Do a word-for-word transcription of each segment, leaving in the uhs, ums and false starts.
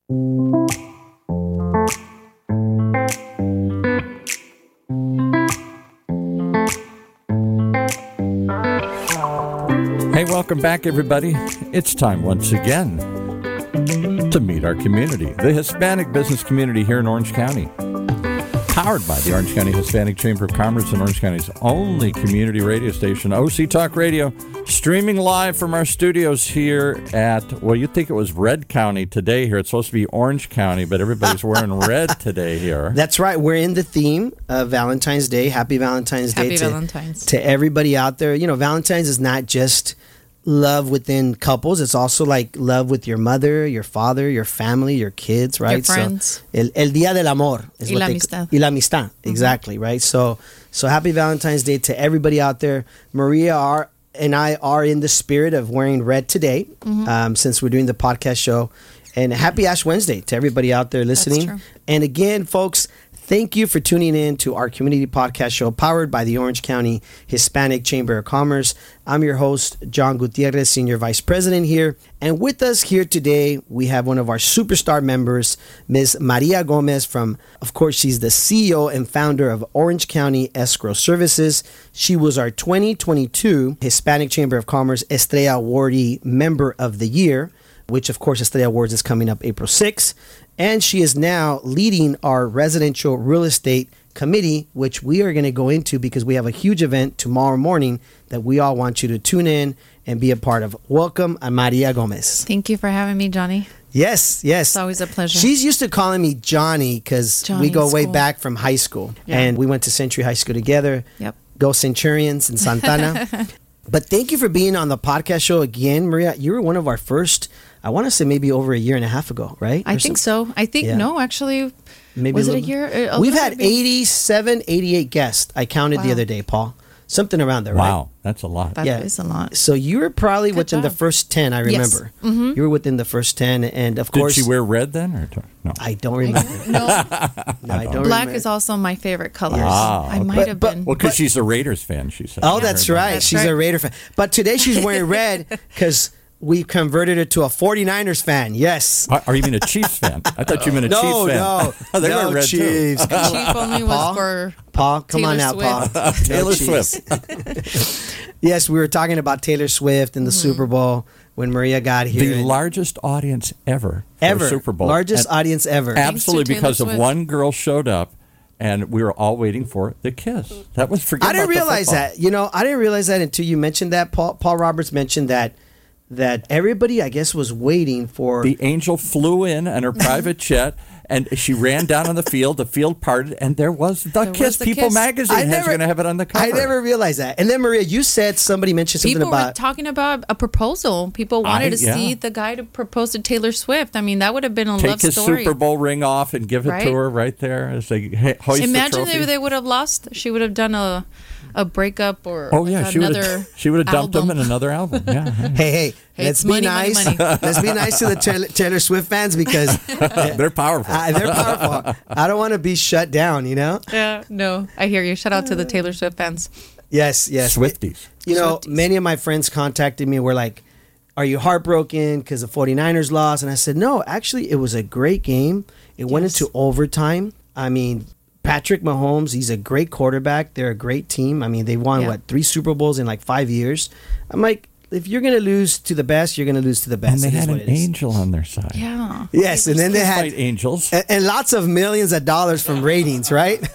Hey, welcome back, everybody. It's time once again to meet our community, the Hispanic business community here in Orange County. Powered by the Orange County Hispanic Chamber of Commerce and Orange County's only community radio station, O C Talk Radio, streaming live from our studios here at, well, you'd think it was Red County today here. It's supposed to be Orange County, but everybody's wearing red today here. That's right. We're in the theme of Valentine's Day. Happy Valentine's Happy Day to, Valentine's. to everybody out there. You know, Valentine's is not just love within couples. It's also like love with your mother, your father, your family, your kids, right? Your friends. So, el, el Día del Amor. Is Y what la they, amistad. Y la amistad. Mm-hmm. Exactly, right? So, so happy Valentine's Day to everybody out there. Maria are, and I are in the spirit of wearing red today, mm-hmm. um, since we're doing the podcast show. And happy Ash Wednesday to everybody out there listening. That's true. And again, folks, thank you for tuning in to our community podcast show powered by the Orange County Hispanic Chamber of Commerce. I'm your host, John Gutierrez, Senior Vice President here. And with us here today, we have one of our superstar members, Miz Maria Gomez from, of course, she's the C E O and founder of Orange County Escrow Services. She was our twenty twenty-two Hispanic Chamber of Commerce Estrella Awardee Member of the Year, which, of course, Estrella Awards is coming up April sixth. And she is now leading our residential real estate committee, which we are going to go into because we have a huge event tomorrow morning that we all want you to tune in and be a part of. Welcome, Maria Gomez. Thank you for having me, Johnny. Yes, yes. It's always a pleasure. She's used to calling me Johnny because we go way back from high school. Yeah. And we went to Century High School together. Yep. Go Centurions in Santana. But thank you for being on the podcast show again, Maria. You were one of our first, I want to say maybe over a year and a half ago, right? I Or think some- so. I think, Yeah. no, actually, Maybe was it a little- year? A We've little had bit- eighty-seven, eighty-eight guests. I counted the Wow. other day, Paul. Something around there, right? Wow, that's a lot. That Yeah. is a lot. So you were probably Good within the job. first ten, I Yes. remember. Mm-hmm. You were within the first ten, and of Did course... she wear red then? Or no? I don't remember. No, No, I don't black remember. is also my favorite color. Ah, I okay. might But- have but- been. Well, because But- she's a Raiders fan, she said. Oh, I that's heard that. right. That's She's right. a Raider fan. But today she's wearing red because we converted her to a forty-niners fan. Yes. Are, are you mean a Chiefs fan? I thought you meant a No, Chiefs fan. no, Oh, they no, were red Chiefs. too. Chief only was Paul? for Paul, come Taylor on out, Swift. Paul. Taylor No cheese. Swift. Yes, we were talking about Taylor Swift and the Mm-hmm. Super Bowl when Maria got here. The and- largest audience ever for ever a Super Bowl. largest And audience ever. absolutely, Taylor because of Swift. one girl showed up, and we were all waiting for the kiss. That was forget I didn't about the realize football. that. You know, I didn't realize that until you mentioned that. Paul Paul Roberts mentioned that that everybody, I guess, was waiting for. The angel flew in on her private jet, and she ran down on the field. The field parted, and there was the There kiss. was the People kiss. magazine I has never- going to have it on the cover. I never realized that. And then Maria, you said somebody mentioned something people were about. talking about a proposal. People wanted I- to yeah. see the guy to propose to Taylor Swift. I mean, that would have been a Take love his story. Super Bowl ring off and give it Right? to her right there as they ha- hoist Imagine the trophy. if they would have lost. She would have done a a breakup or Oh yeah, like she would another have. She would have dumped album. him in another album. Yeah. Hey, hey, Hey, let's it's be money, money, nice. money. Let's be nice to the Taylor, Taylor Swift fans because They're powerful. uh, they're powerful. I don't want to be shut down, you know? Yeah, no, I hear you. Shout out to the Taylor Swift fans. Yes, yes. Swifties. You know, Swifties. many of my friends contacted me, were like, are you heartbroken because the forty-niners lost? And I said, no, actually, it was a great game. It went Yes. into overtime. I mean, Patrick Mahomes, he's a great quarterback. They're a great team. I mean, they won, Yeah. what, three Super Bowls in like five years? I'm like, if you're going to lose to the best, you're going to lose to the best. And they It is had what an it is. angel on their side. Yeah. Yes, and then they had Fight angels. and, and lots of millions of dollars from ratings, right?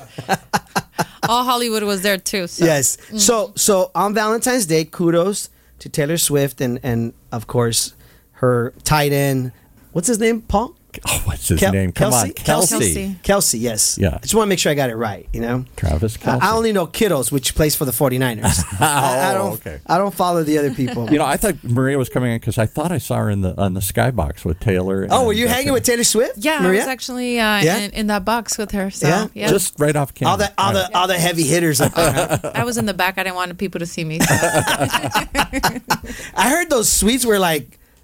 All Hollywood was there too. So. Yes. So so on Valentine's Day, kudos to Taylor Swift and and of course her tight end. What's his name? Paul? Oh, what's his Kel- name? Come Kelsey? on, Kelsey. Kelsey. Kelsey, yes. Yeah. I just want to make sure I got it right, you know? Travis I, Kelsey. I only know Kittles, which plays for the forty-niners. I, I don't, Oh, okay. I don't follow the other people. You know, I thought Maria was coming in because I thought I saw her in the on the skybox with Taylor. oh, and were you that's hanging it. with Taylor Swift? Yeah, Maria? I was actually uh, Yeah? in, in that box with her. So Yeah? yeah, Just right off camera. all the all the all the heavy hitters up there. I was in the back. I didn't want people to see me. So. I heard those suites were like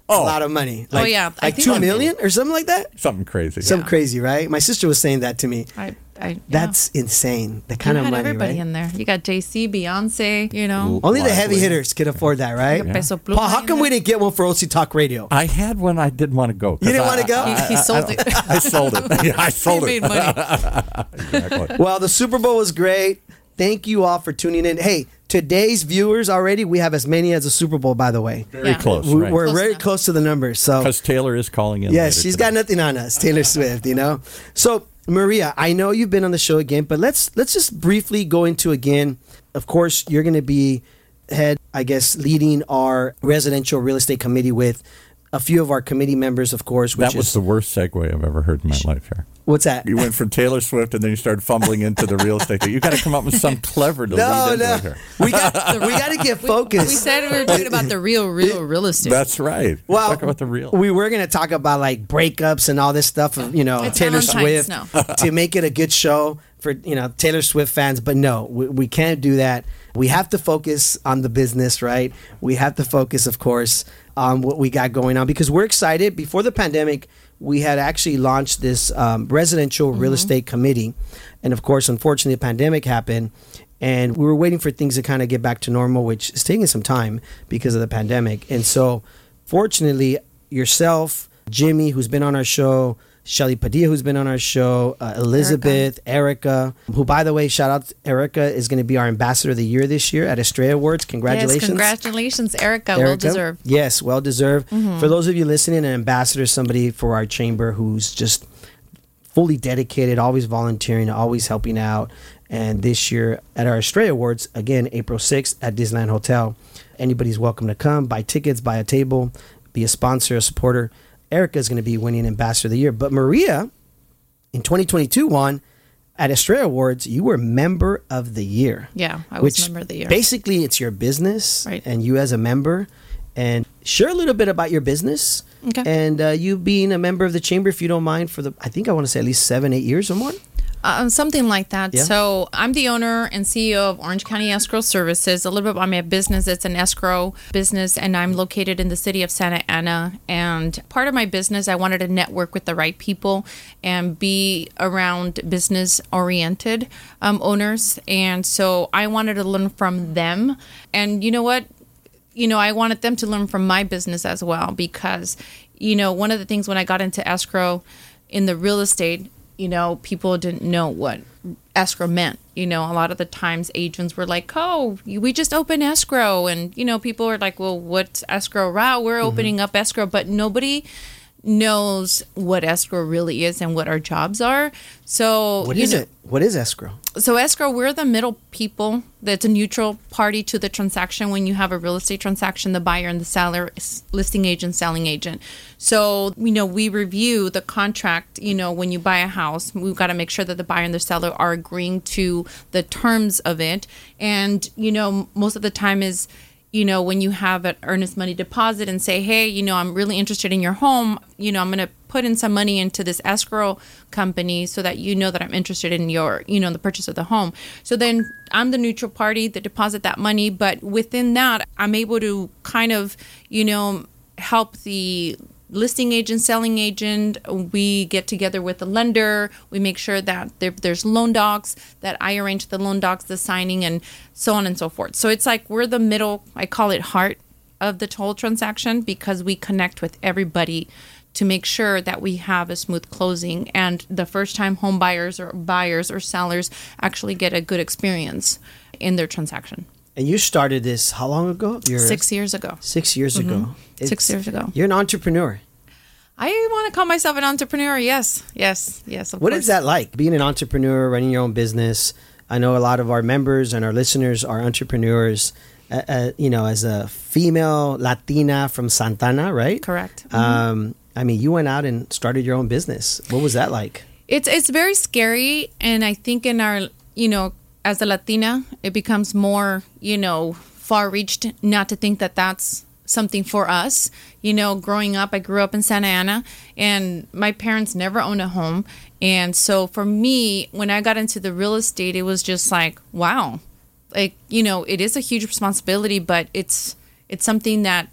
Oh. a lot of money. Oh, Like, yeah. I like think two I'm- million or something like that. Something crazy. Something Yeah. crazy, right? My sister was saying that to me. I, I, yeah. That's insane. The kind you of had money, everybody right? in there. You got Jay Z, Beyonce, you know. Only the Lively. heavy hitters can afford that, right? Yeah. Peso Pluma Paul, how in come there. we didn't get one for O C Talk Radio? I had one. I didn't want to go. 'cause You didn't I- wanna go? I- He, he I- sold I, it. I sold it. Yeah, I sold He it. made money. Exactly. Well, the Super Bowl was great. Thank you all for tuning in. Hey, today's viewers already, we have as many as the Super Bowl, by the way. Very Yeah. close. We- right. We're Close very enough. close to the numbers. So, Because Taylor is calling in. yes, later she's today. got nothing on us, Taylor Swift, you know? So, Maria, I know you've been on the show again, but let's let's just briefly go into again. Of course, you're going to be head, I guess, leading our residential real estate committee with a few of our committee members, of course, which That was is the worst segue I've ever heard in my life here. what's that? You went from Taylor Swift and then you started fumbling into the real estate. You got to come up with some clever to No, lead into no, it here. we got we got to get We focused. said we were talking about the real, real real estate. That's right. Well, Talk about the real. We were going to talk about like breakups and all this stuff of, you know, It's Taylor Valentine's Swift now. to make it a good show for, you know, Taylor Swift fans. But no, we, we can't do that. We have to focus on the business, right? We have to focus, of course, on what we got going on because we're excited. Before the pandemic, we had actually launched this um, residential real estate committee. And of course, unfortunately, the pandemic happened. And we were waiting for things to kind of get back to normal, which is taking some time because of the pandemic. And so, fortunately, yourself, Jimmy, who's been on our show, Shelly Padilla, who's been on our show, uh, Elizabeth, Erica. who, by the way, shout out to Erica, is going to be our Ambassador of the Year this year at Estrella Awards. Congratulations. Yes, congratulations, Erica. Well Erica. deserved. Yes, well deserved. For those of you listening, an ambassador is somebody for our chamber who's just fully dedicated, always volunteering, always helping out. And this year at our Estrella Awards, again, April sixth at Disneyland Hotel. Anybody's welcome to come, buy tickets, buy a table, be a sponsor, a supporter. Erica is going to be winning Ambassador of the Year. But Maria, in twenty twenty-two, won at Estrella Awards. You were Member of the Year. Yeah, I was Which member of the year. basically it's your business Right. and you as a member. And share a little bit about your business Okay. and uh, you being a member of the chamber, if you don't mind, for the, I think I want to say at least seven, eight years or more. Um, something like that. Yeah. So I'm the owner and C E O of Orange County Escrow Services. A little bit about my business. It's an escrow business, and I'm located in the city of Santa Ana. And part of my business, I wanted to network with the right people and be around business-oriented um, owners. And so I wanted to learn from them. And you know what? You know, I wanted them to learn from my business as well because, you know, one of the things when I got into escrow in the real estate, you know, people didn't know what escrow meant. You know, a lot of the times agents were like, oh, we just opened escrow. And, you know, people were like, well, what's escrow? Wow, we're opening up escrow. But nobody knows what escrow really is and what our jobs are. So What you is know, it? What is escrow? So escrow, we're the middle people. That's a neutral party to the transaction. When you have a real estate transaction, the buyer and the seller, listing agent, selling agent. So, you know, we review the contract. You know, when you buy a house, we've got to make sure that the buyer and the seller are agreeing to the terms of it. And, you know, most of the time is, you know, when you have an earnest money deposit and say, hey, you know, I'm really interested in your home, you know, I'm going to put in some money into this escrow company so that you know that I'm interested in your, you know, the purchase of the home. So then I'm the neutral party that deposit that money. But within that, I'm able to kind of, you know, help the listing agent, selling agent. We get together with the lender. We make sure that there, there's loan docs, that I arrange the loan docs, the signing, and so on and so forth. So it's like we're the middle, I call it heart of the whole transaction because we connect with everybody to make sure that we have a smooth closing and the first time home buyers or buyers or sellers actually get a good experience in their transaction. And you started this how long ago? You're Six years ago. Six years ago. Six It's- years ago. You're an entrepreneur. I want to call myself an entrepreneur. Yes, yes, yes. Of What course. is that like? Being an entrepreneur, running your own business. I know a lot of our members and our listeners are entrepreneurs. Uh, uh, you know, as a female Latina from Santana, right? Correct. Um, I mean, you went out and started your own business. What was that like? It's it's very scary, and I think in our, you know, as a Latina, it becomes more, you know, far-reached not to think that that's something for us. You know, growing up, I grew up in Santa Ana, and my parents never owned a home. And so for me, when I got into the real estate, it was just like, wow. Like, you know, it is a huge responsibility, but it's it's something that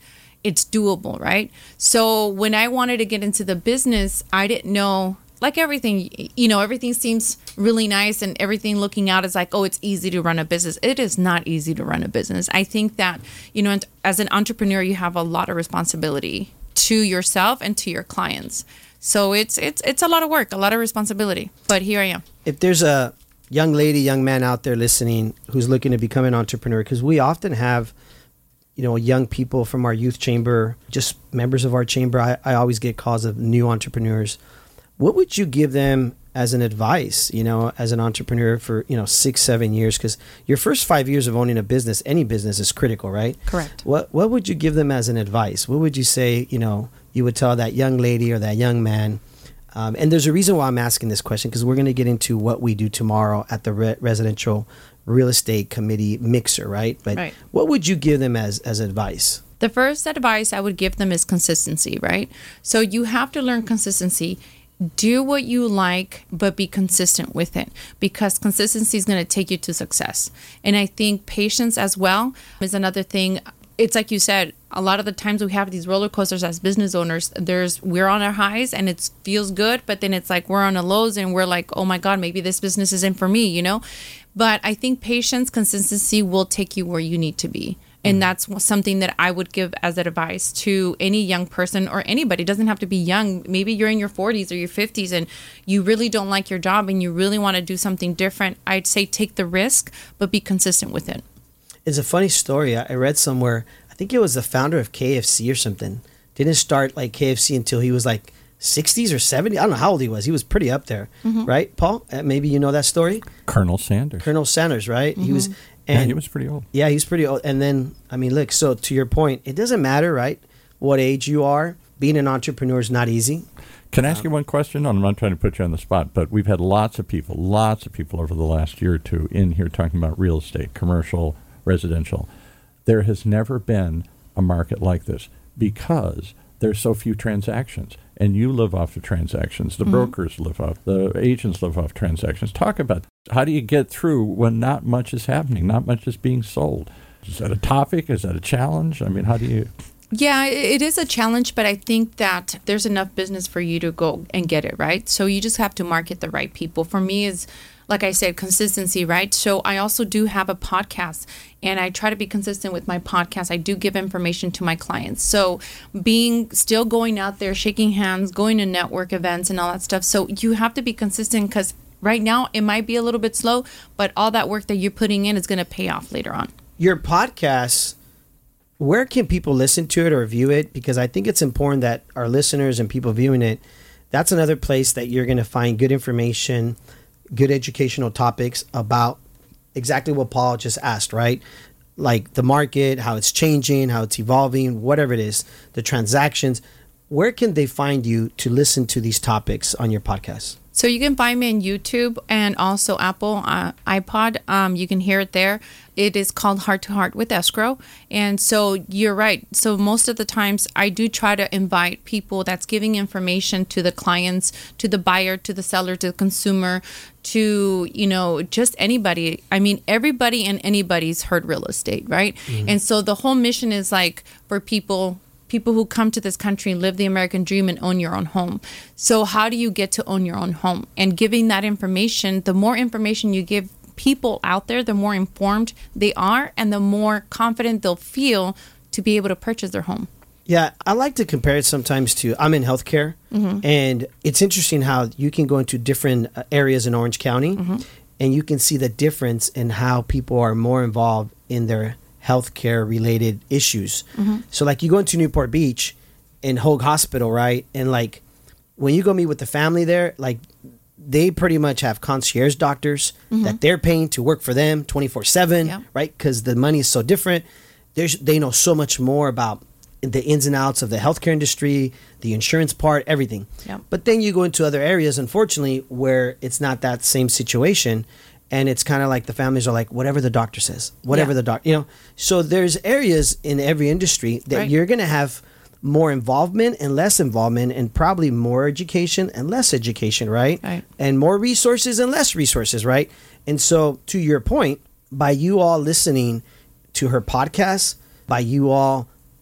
it's doable, right? So when I wanted to get into the business, I didn't know, like everything, you know, everything seems really nice and everything looking out is like, oh, it's easy to run a business. It is not easy to run a business. I think that, you know, as an entrepreneur, you have a lot of responsibility to yourself and to your clients. So it's it's it's a lot of work, a lot of responsibility. But here I am. If there's a young lady, young man out there listening who's looking to become an entrepreneur, because we often have, you know, young people from our youth chamber, just members of our chamber. I, I always get calls of new entrepreneurs. What would you give them as an advice, you know, as an entrepreneur for, you know, six, seven years? Because your first five years of owning a business, any business, is critical, right? Correct. What What would you give them as an advice? What would you say, you know, you would tell that young lady or that young man? Um, and there's a reason why I'm asking this question, because we're going to get into what we do tomorrow at the re- residential real estate committee mixer, right? But right. What would you give them as, as advice? The first advice I would give them is consistency, right? So you have to learn consistency. Do what you like, but be consistent with it, because consistency is going to take you to success. And I think patience as well is another thing. It's like you said, a lot of the times we have these roller coasters as business owners. There's we're on our highs and it feels good, but then it's like we're on the lows and we're like, oh my God, maybe this business isn't for me, you know? But I think patience, consistency will take you where you need to be. And that's something that I would give as advice to any young person or anybody. It doesn't have to be young. Maybe you're in your forties or your fifties and you really don't like your job and you really want to do something different. I'd say take the risk, but be consistent with it. It's a funny story. I read somewhere, I think it was the founder of K F C or something. Didn't start like K F C until he was like sixties or seventy. I don't know how old he was. He was pretty up there, mm-hmm. right, Paul? Uh, maybe you know that story? Colonel Sanders. Colonel Sanders, right? Mm-hmm. He was... And yeah, he was pretty old. Yeah, he's pretty old. And then, I mean, look, so to your point, it doesn't matter, right, what age you are. Being an entrepreneur is not easy. Can I ask um, you one question? I'm not trying to put you on the spot, but we've had lots of people, lots of people over the last year or two in here talking about real estate, commercial, residential. There has never been a market like this because there's so few transactions. And you live off the transactions. The mm-hmm. brokers live off. The agents live off transactions. Talk about how do you get through when not much is happening, not much is being sold. Is that a topic? Is that a challenge? I mean, how do you... Yeah, it is a challenge, but I think that there's enough business for you to go and get it, right? So you just have to market the right people. For me, is like I said, consistency, right? So I also do have a podcast and I try to be consistent with my podcast. I do give information to my clients. So being still going out there, shaking hands, going to network events and all that stuff. So you have to be consistent because right now it might be a little bit slow, but all that work that you're putting in is going to pay off later on. Your podcast, where can people listen to it or view it? Because I think it's important that our listeners and people viewing it, that's another place that you're going to find good information, good educational topics about exactly what Paul just asked, right? Like the market, how it's changing, how it's evolving, whatever it is, the transactions. Where can they find you to listen to these topics on your podcast? So you can find me on YouTube and also Apple uh, iPod. Um, you can hear it there. It is called Heart to Heart with Escrow. And so you're right. So most of the times I do try to invite people that's giving information to the clients, to the buyer, to the seller, to the consumer, to, you know, just anybody. I mean, everybody and anybody's heard real estate, right? Mm-hmm. And so the whole mission is like for people people who come to this country and live the American dream and own your own home. So how do you get to own your own home? And giving that information, the more information you give people out there, the more informed they are and the more confident they'll feel to be able to purchase their home. Yeah, I like to compare it sometimes to, I'm in healthcare, mm-hmm. and it's interesting how you can go into different areas in Orange County, mm-hmm. and you can see the difference in how people are more involved in their healthcare related issues. Mm-hmm. So like you go into Newport Beach in Hoag Hospital, right? And like when you go meet with the family there, like they pretty much have concierge doctors mm-hmm. that they're paying to work for them twenty-four seven, yeah. right? Because the money is so different. There's, they know so much more about the ins and outs of the healthcare industry, the insurance part, everything. Yep. But then you go into other areas, unfortunately, where it's not that same situation. And it's kind of like the families are like, whatever the doctor says, whatever yeah. the doctor, you know. So there's areas in every industry that right. you're going to have more involvement and less involvement, and probably more education and less education, right? Right. And more resources and less resources, right? And so to your point, by you all listening to her podcast, by you all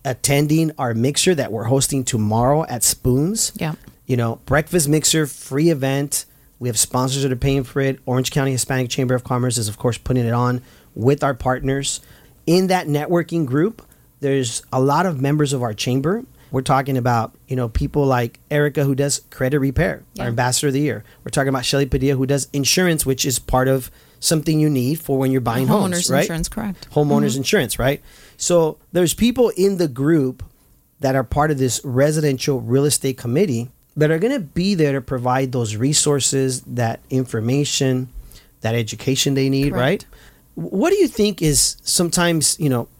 attending our mixer that we're hosting tomorrow at Spoons. Yeah. You know, breakfast mixer, free event. We have sponsors that are paying for it. Orange County Hispanic Chamber of Commerce is, of course, putting it on with our partners. In that networking group, there's a lot of members of our chamber. We're talking about, you know, people like Erica, who does credit repair, Yeah. our ambassador of the year. We're talking about Shelly Padilla, who does insurance, which is part of something you need for when you're buying homes, Homeowners right? insurance, correct. Homeowners Mhm. insurance, right? So there's people in the group that are part of this residential real estate committee that are going to be there to provide those resources, that information, that education they need, Correct. right? What do you think is sometimes, you know,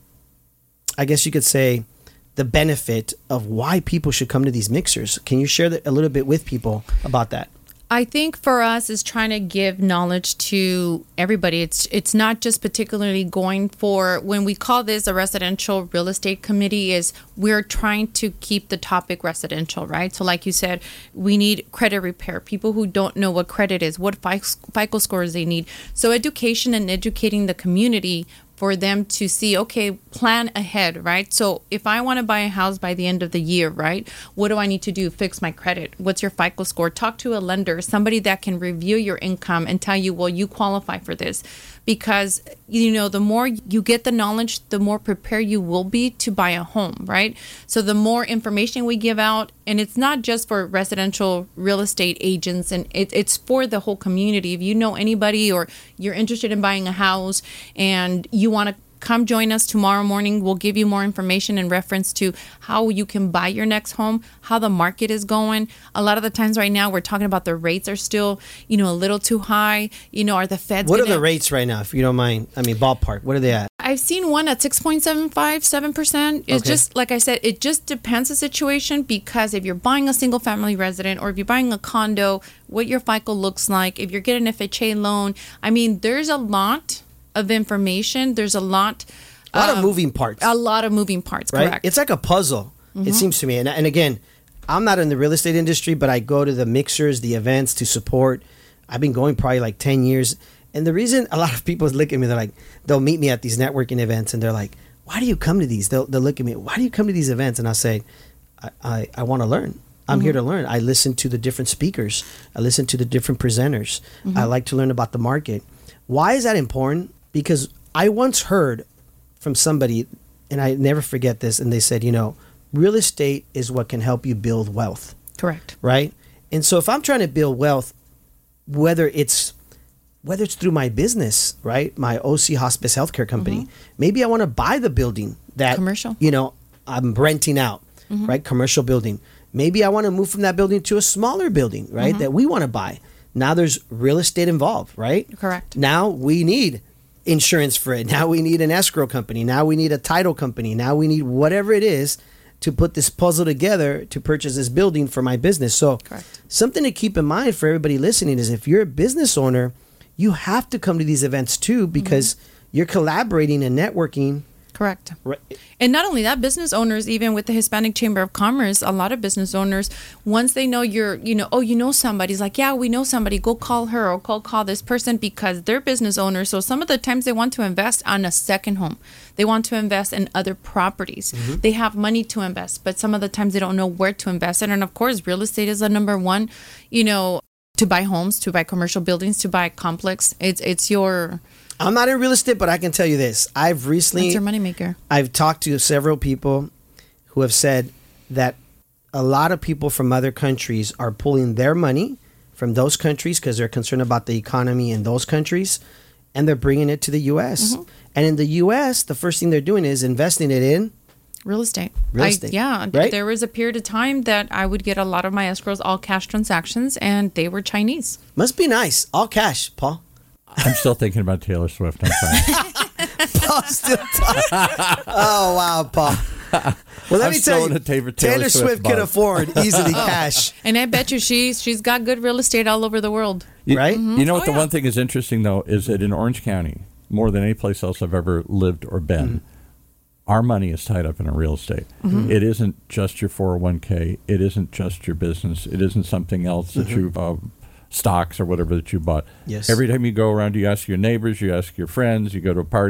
I guess you could say the benefit of why people should come to these mixers? Can you share that a little bit with people about that? I think for us is trying to give knowledge to everybody. It's it's not just particularly going for, when we call this a residential real estate committee, is we're trying to keep the topic residential, right? So like you said, we need credit repair. People who don't know what credit is, what FICO scores they need. So education and educating the community for them to see, okay, plan ahead, right? So if I want to buy a house by the end of the year, right, what do I need to do? Fix my credit. What's your FICO score? Talk to a lender, somebody that can review your income and tell you, well, you qualify for this. Because, you know, the more you get the knowledge, the more prepared you will be to buy a home, right? So the more information we give out, and it's not just for residential real estate agents, and it, it's for the whole community. If you know anybody or you're interested in buying a house and you want to come join us tomorrow morning, we'll give you more information in reference to how you can buy your next home, how the market is going. A lot of the times right now, we're talking about the rates are still, you know, a little too high. You know, are the feds What gonna, are the rates right now, if you don't mind? I mean, ballpark. What are they at? I've seen one at six point seven five, seven percent. It's Okay. just, like I said, it just depends the situation, because if you're buying a single family resident or if you're buying a condo, what your FICO looks like, if you're getting an F H A loan, I mean, there's a lot of information. There's a lot. A lot um, of moving parts. A lot of moving parts, Right? correct. It's like a puzzle, it seems to me. And, and again, I'm not in the real estate industry, but I go to the mixers, the events to support. I've been going probably like ten years. And the reason a lot of people look at me, they're like, they'll meet me at these networking events and they're like, why do you come to these? They'll, they'll look at me, why do you come to these events? And I'll say, I, I, I want to learn. I'm here to learn. I listen to the different speakers. I listen to the different presenters. I like to learn about the market. Why is that important? Because I once heard from somebody, and I never forget this, and they said, you know, real estate is what can help you build wealth, Correct. right? And so if I'm trying to build wealth, whether it's whether it's through my business, right, my O C Hospice Healthcare Company, maybe I want to buy the building that Commercial. you know, I'm renting out, right, commercial building. Maybe I want to move from that building to a smaller building, right, that we want to buy. Now there's real estate involved, right? Correct. Now we need insurance for it. Now we need an escrow company. Now we need a title company. Now we need whatever it is to put this puzzle together to purchase this building for my business. So Correct. something to keep in mind for everybody listening is if you're a business owner, you have to come to these events too, because you're collaborating and networking. Correct. Right. And not only that, business owners, even with the Hispanic Chamber of Commerce, a lot of business owners, once they know you're, you know, oh, you know somebody's like, yeah, we know somebody, go call her or go call this person, because they're business owners. So some of the times they want to invest on a second home. They want to invest in other properties. They have money to invest, but some of the times they don't know where to invest in. And of course, real estate is the number one, you know, to buy homes, to buy commercial buildings, to buy complex. It's, it's your... I'm not in real estate, but I can tell you this. I've recently... That's your moneymaker. I've talked to several people who have said that a lot of people from other countries are pulling their money from those countries because they're concerned about the economy in those countries, and they're bringing it to the U S. Mm-hmm. And in the U S, the first thing they're doing is investing it in Real estate. Real I- estate, yeah. right? There was a period of time that I would get a lot of my escrows, all cash transactions, and they were Chinese. Must be nice. All cash, Paul. I'm still thinking about Taylor Swift. I'm sorry. Paul still talking. Oh, wow, Paul. Well, let I'm me still tell in you, a Taylor, Taylor, Taylor Swift, Swift can buzz. afford easily cash. And I bet you she's she's got good real estate all over the world. You- Right? You know what Oh, the yeah. one thing is interesting, though, is that in Orange County, more than any place else I've ever lived or been, Mm-hmm. our money is tied up in a real estate. It isn't just your four oh one k. It isn't just your business. It isn't something else that you've, uh, stocks or whatever that you bought. Yes. Every time you go around, you ask your neighbors, you ask your friends, you go to a party,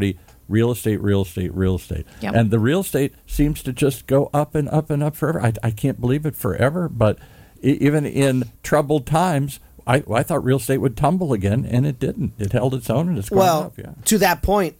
real estate, real estate, real estate. Yep. And the real estate seems to just go up and up and up forever. I, I can't believe it forever, but e- even in troubled times, I, I thought real estate would tumble again, and it didn't. It held its own, and it's going Well, up. Yeah. to that point,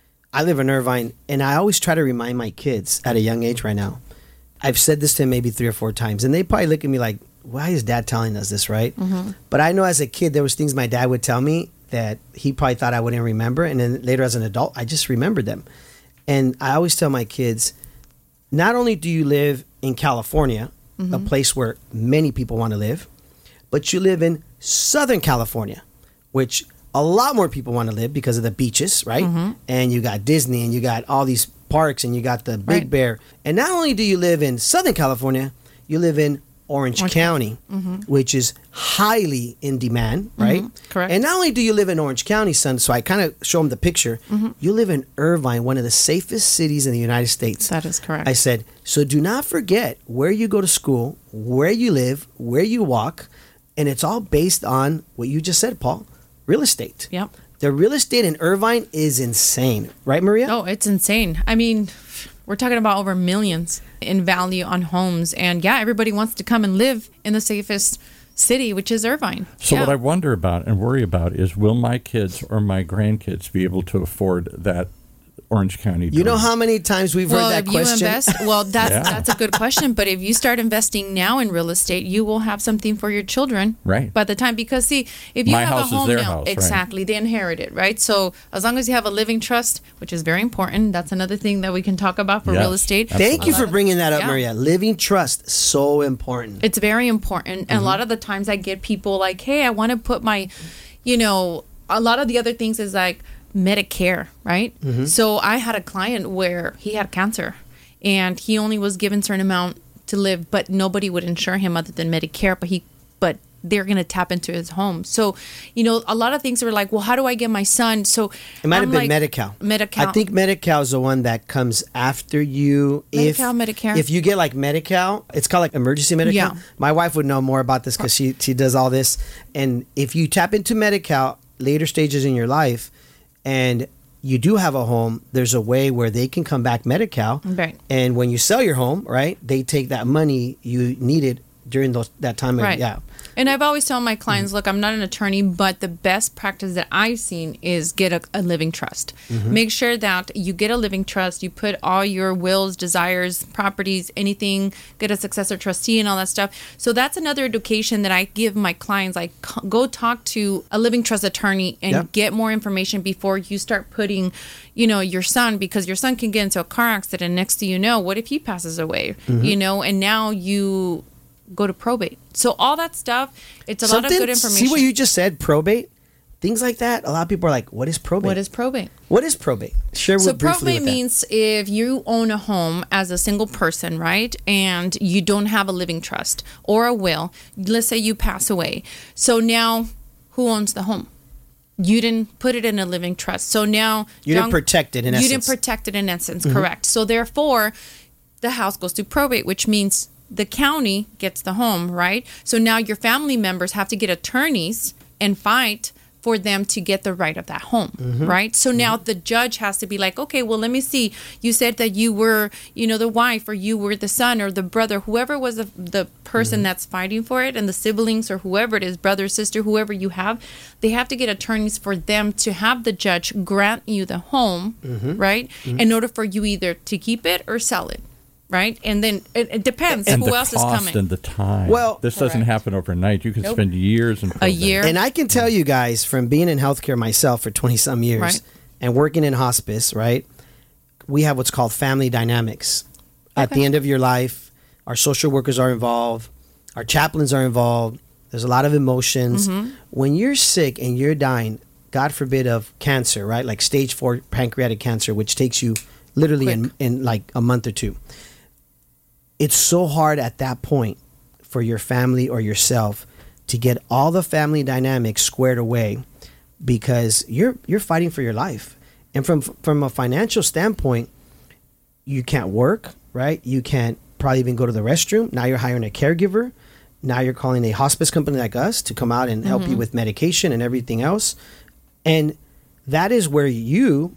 I live in Irvine, and I always try to remind my kids at a young age right now. I've said this to them maybe three or four times, and they probably look at me like, why is Dad telling us this, right? Mm-hmm. But I know as a kid, there was things my dad would tell me that he probably thought I wouldn't remember. And then later as an adult, I just remembered them. And I always tell my kids, not only do you live in California, mm-hmm. a place where many people want to live, but you live in Southern California, which a lot more people want to live because of the beaches, right? Mm-hmm. And you got Disney and you got all these parks and you got the Big Right. Bear. And not only do you live in Southern California, you live in Orange, Orange County, mm-hmm. which is highly in demand, right? Mm-hmm. Correct. And not only do you live in Orange County, son, so I kind of show them the picture, Mm-hmm. you live in Irvine, one of the safest cities in the United States. That is correct. I said, so do not forget where you go to school, where you live, where you walk, and it's all based on what you just said, Paul, real estate. Yep. The real estate in Irvine is insane, right, Maria? Oh, it's insane. I mean, we're talking about over millions in value on homes. And yeah, everybody wants to come and live in the safest city, which is Irvine. So yeah. what I wonder about and worry about is, will my kids or my grandkids be able to afford that Orange County dream? You know how many times we've well, heard that if question? you invest, well, that's Yeah. that's a good question. But if you start investing now in real estate, you will have something for your children, Right. by the time. Because see, if you My have house is a home their now, house, right. exactly, they inherit it, right? So as long as you have a living trust, which is very important, that's another thing that we can talk about for Yes, real estate. Thank you for bringing that up, Yeah. Maria. Living trust, so important. It's very important. And a lot of the times I get people like, hey, I want to put my, you know, a lot of the other things is like Medicare, right? So I had a client where he had cancer and he only was given a certain amount to live, but nobody would insure him other than Medicare, but he, but they're going to tap into his home. So, you know, a lot of things were like, well, how do I get my son? So It might I'm have been like, Medi-Cal. Medi-Cal. I think Medi-Cal is the one that comes after you. Medi-Cal, if, Medicare. If you get like Medi-Cal, it's called like emergency Medi-Cal. Yeah. My wife would know more about this because she, she does all this. And if you tap into Medi-Cal later stages in your life and you do have a home, there's a way where they can come back Medi-Cal. Right. And when you sell your home, right, they take that money you needed during those, that time. Of, Right. Yeah. And I've always told my clients, look, I'm not an attorney, but the best practice that I've seen is get a, a living trust. Make sure that you get a living trust. You put all your wills, desires, properties, anything, get a successor trustee and all that stuff. So that's another education that I give my clients. Like, c- go talk to a living trust attorney and Yep. get more information before you start putting, you know, your son, because your son can get into a car accident. Next thing you know, what if he passes away? You know, and now you go to probate. So all that stuff, it's a lot of good information. See what you just said, probate? Things like that. A lot of people are like, what is probate? What is probate? What is probate? Share So with briefly probate with that. means if you own a home as a single person, right, and you don't have a living trust or a will, let's say you pass away. So now, who owns the home? You didn't put it in a living trust. So now You didn't protect it in you essence. didn't protect it in essence, correct. So therefore, the house goes to probate, which means the county gets the home, right? So now your family members have to get attorneys and fight for them to get the right of that home, right? So now the judge has to be like, okay, well, let me see. You said that you were, you know, the wife, or you were the son or the brother, whoever was the, the person that's fighting for it, and the siblings or whoever it is, brother, sister, whoever you have, they have to get attorneys for them to have the judge grant you the home, right? In order for you either to keep it or sell it. Right, and then it, it depends and who the else cost is coming. and the time. Well- this doesn't Correct. happen overnight. You can Nope. spend years in A probate. year. And I can tell you guys from being in healthcare myself for twenty some years Right. and working in hospice, right? We have what's called family dynamics. At Okay. the end of your life, our social workers are involved, our chaplains are involved. There's a lot of emotions. Mm-hmm. When you're sick and you're dying, God forbid, of cancer, right? Like stage four pancreatic cancer, which takes you literally in, in like a month or two. It's so hard at that point for your family or yourself to get all the family dynamics squared away because you're you're fighting for your life. And from from a financial standpoint, you can't work, right? You can't probably even go to the restroom. Now you're hiring a caregiver. Now you're calling a hospice company like us to come out and help you with medication and everything else. And that is where you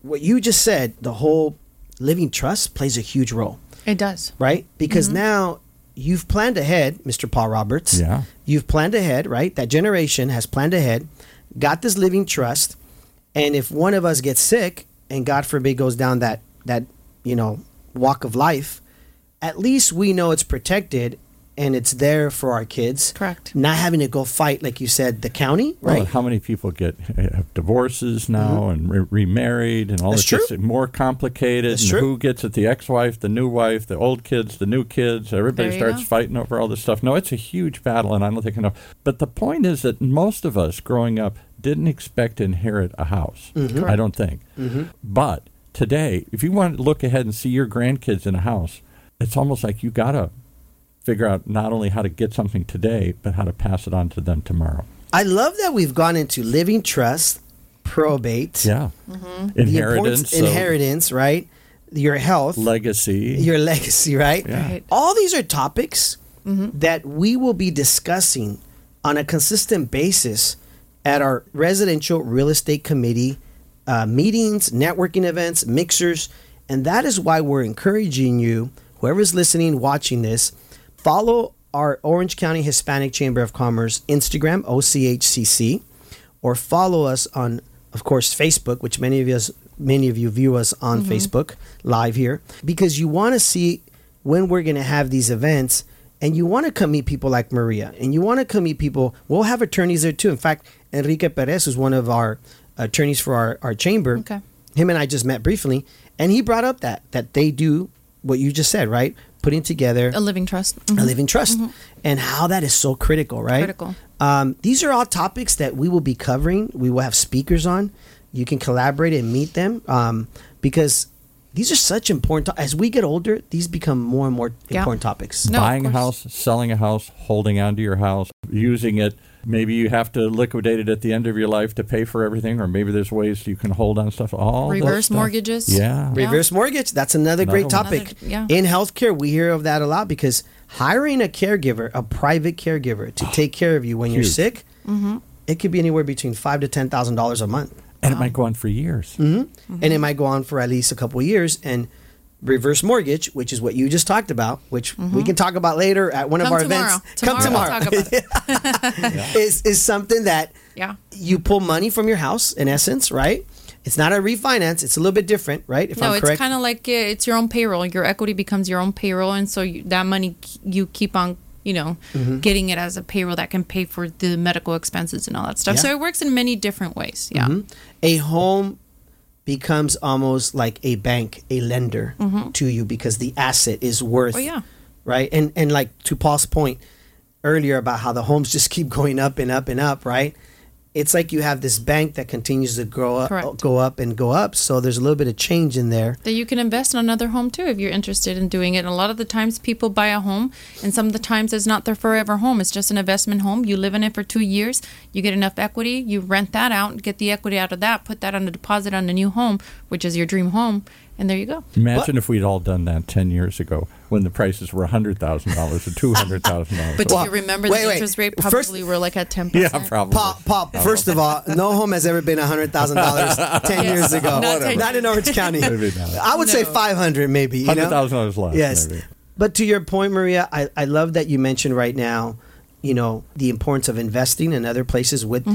what you just said, the whole living trust plays a huge role, It does. right? Because now you've planned ahead, Mister Paul Roberts. Yeah. You've planned ahead, right? That generation has planned ahead, got this living trust, and if one of us gets sick and God forbid goes down that that, you know, walk of life, at least we know it's protected and it's there for our kids. Correct. Not having to go fight, like you said, the county, Well, right? how many people get have divorces now and re- remarried and all That's this? true. Just more complicated. That's and true. who gets it? The ex-wife, the new wife, the old kids, the new kids. Everybody There you starts go. fighting over all this stuff. No, it's a huge battle, and I don't think enough. But the point is that most of us growing up didn't expect to inherit a house. Mm-hmm. I don't think. But today, if you want to look ahead and see your grandkids in a house, it's almost like you got to figure out not only how to get something today, but how to pass it on to them tomorrow. I love that we've gone into living trust, probate, Yeah. Mm-hmm. the Inheritance. importance- so inheritance, right? Your health, legacy. your legacy, right? Yeah. Right. All these are topics that we will be discussing on a consistent basis at our residential real estate committee uh, meetings, networking events, mixers, and that is why we're encouraging you, whoever's listening, watching this, follow our Orange County Hispanic Chamber of Commerce Instagram, O C H C C, or follow us on, of course, Facebook, which many of us, many of you view us on Facebook live here, because you want to see when we're going to have these events, and you want to come meet people like Maria, and you want to come meet people. We'll have attorneys there too. In fact, Enrique Perez is one of our attorneys for our, our chamber. Okay. Him and I just met briefly, and he brought up that that they do what you just said, right? Putting together A living trust. a Mhm. living trust, and how that is so critical, right? Critical. Um, these are all topics that we will be covering. We will have speakers on. You can collaborate and meet them um, because these are such important. To- as we get older, these become more and more Yeah. important topics. No, of Buying a course. house, selling a house, holding on to your house, using it. Maybe you have to liquidate it at the end of your life to pay for everything, or maybe there's ways you can hold on stuff. All that Reverse stuff. mortgages. Yeah. Reverse mortgage, that's another great Another one. topic. Another- yeah. In healthcare, we hear of that a lot because hiring a caregiver, a private caregiver, to take care of you when you're Huge. sick, Mm-hmm. it could be anywhere between five to ten thousand dollars a month, And it might go on for years. hmm Mm-hmm. and it might go on for at least a couple of years. And reverse mortgage, which is what you just talked about, which we can talk about later at one Come of our tomorrow. events. Tomorrow Come we'll tomorrow. talk about it. is is something that Yeah. you pull money from your house, in essence, right? It's not a refinance. It's a little bit different, right? If No, I'm it's correct. kind of like uh, it's your own payroll. Your equity becomes your own payroll, and so you, that money you keep on, you know, Mm-hmm. getting it as a payroll that can pay for the medical expenses and all that stuff. So Yeah. it works in many different ways. Yeah. Mhm. A home becomes almost like a bank, a lender to you because the asset is worth, Oh yeah. right? And and like to Paul's point earlier about how the homes just keep going up and up and up, right? It's like you have this bank that continues to grow up, Correct. go up and go up. So there's a little bit of change in there. That you can invest in another home too if you're interested in doing it. And a lot of the times people buy a home, and some of the times it's not their forever home. It's just an investment home. You live in it for two years, you get enough equity, you rent that out, get the equity out of that, put that on a deposit on a new home, which is your dream home, and there you go. Imagine if we'd all done that ten years ago when the prices were one hundred thousand dollars or two hundred thousand dollars. But Well, if you remember, wait, the wait. interest rate First- probably were like at ten Yeah, percent. probably. Paul, Paul first of all, no home has ever been one hundred thousand dollars ten Yes. years ago. Not ten Not in Orange County. Maybe not. I would say No. five hundred maybe. You know? one hundred thousand dollars less. Yes. Maybe. But to your point, Maria, I, I love that you mentioned right now, you know, the importance of investing in other places with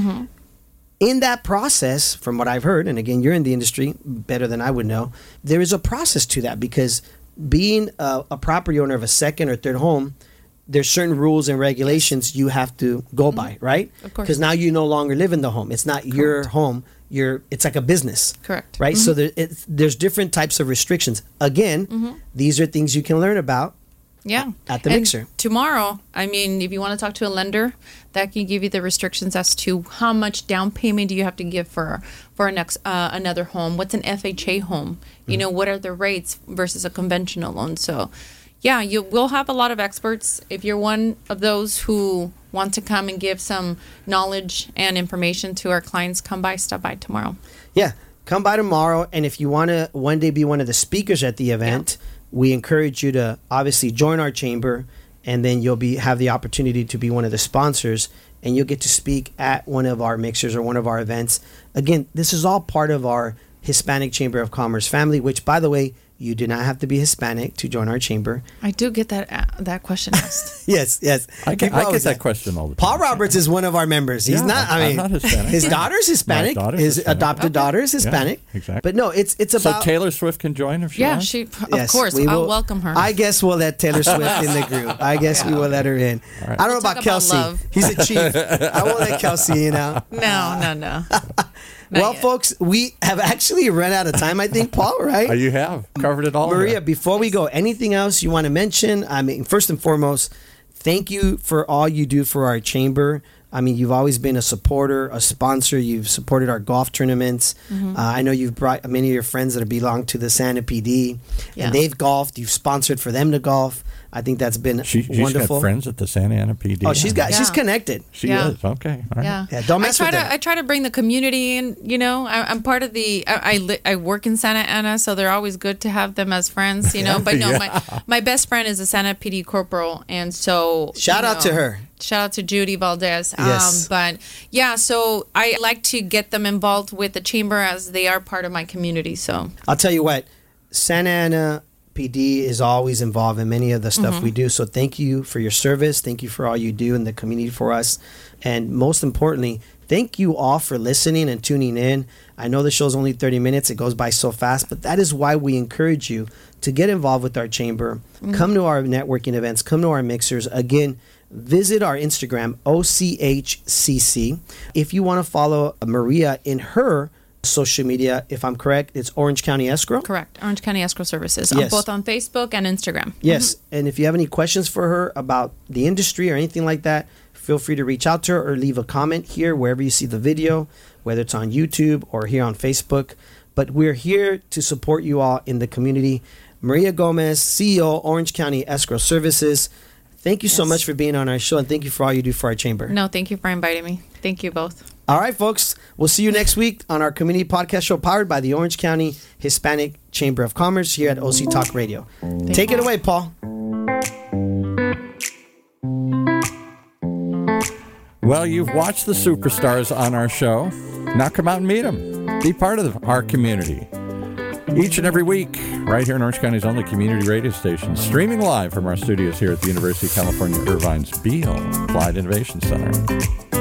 in that process, from what I've heard, and again, you're in the industry better than I would know, there is a process to that because being a, a property owner of a second or third home, there's certain rules and regulations you have to go by, right? Of course. Because now you no longer live in the home. It's not your home. You're, it's like a business. Correct. Right? So there, it's, there's different types of restrictions. Again, these are things you can learn about Yeah. at the And mixer. Tomorrow, I mean, if you want to talk to a lender, that can give you the restrictions as to how much down payment do you have to give for for a next uh, another home. What's an F H A home? You know, what are the rates versus a conventional loan? So, yeah, you will have a lot of experts. If you're one of those who want to come and give some knowledge and information to our clients, come by, stop by tomorrow. Yeah, come by tomorrow. And if you want to one day be one of the speakers at the event, we encourage you to obviously join our chamber, and then you'll be have the opportunity to be one of the sponsors, and you'll get to speak at one of our mixers or one of our events. Again, this is all part of our Hispanic Chamber of Commerce family, which, by the way, you do not have to be Hispanic to join our chamber. I do get that uh, that question asked. Yes, yes. I get, People I get always that ask. question all the time. Paul Roberts is one of our members. He's Yeah, not. I I'm mean, not Hispanic. his daughter's Hispanic. My daughter's his Hispanic. adopted Okay. daughter is Hispanic. Yeah, exactly. But no, it's it's So about. Taylor Swift can join if she Yeah, wants? she of Yes, course. we I'll will- welcome her. I guess we'll let Taylor Swift in the group. I guess we will let her in. right. I don't know We'll about talk about Kelsey. love. He's a chief. I won't let Kelsey in now. no, no, no. Not Well, yet. folks, we have actually run out of time, I think, Paul, right? Oh, you have covered it all. Maria, there. before we go, anything else you want to mention? I mean, first and foremost, thank you for all you do for our chamber. I mean, you've always been a supporter, a sponsor. You've supported our golf tournaments. Mm-hmm. Uh, I know you've brought many of your friends that belong to the Santa P D, Yeah. and they've golfed. You've sponsored for them to golf. I think that's been She, she's wonderful. got friends at the Santa Ana P D. Oh, she's got. Yeah. She's connected. She Yeah. is. Okay. All right. Yeah. Yeah, don't mess I try with to them. I try to bring the community in. You know, I, I'm part of the. I I, li- I work in Santa Ana, so they're always good to have them as friends. You know, but no, Yeah. my my best friend is a Santa P D corporal, and so Shout you out to know, her. Shout out to Judy Valdez. Yes. Um, but yeah, so I like to get them involved with the chamber as they are part of my community. So I'll tell you what, Santa Ana P D is always involved in many of the stuff Mm-hmm. we do. So thank you for your service. Thank you for all you do in the community for us. And most importantly, thank you all for listening and tuning in. I know the show's only thirty minutes. It goes by so fast, but that is why we encourage you to get involved with our chamber. Mm-hmm. Come to our networking events. Come to our mixers. Again, visit our Instagram, O C H C C. If you want to follow Maria in her social media, if I'm correct, it's Orange County Escrow. correct, Orange County Escrow Services, Yes. on both on Facebook and Instagram. Yes, and if you have any questions for her about the industry or anything like that, feel free to reach out to her or leave a comment here wherever you see the video, whether it's on YouTube or here on Facebook. But we're here to support you all in the community. Maria Gomez, C E O, Orange County Escrow Services. Thank you so Yes. much for being on our show, and thank you for all you do for our chamber. No, thank you for inviting me. Thank you both. All right, folks. We'll see you next week on our community podcast show powered by the Orange County Hispanic Chamber of Commerce here at O C Talk Radio. Take you. it away, Paul. Well, you've watched the superstars on our show. Now come out and meet them. Be part of our community. Each and every week, right here in Orange County's only community radio station, streaming live from our studios here at the University of California, Irvine's Beale Applied Innovation Center.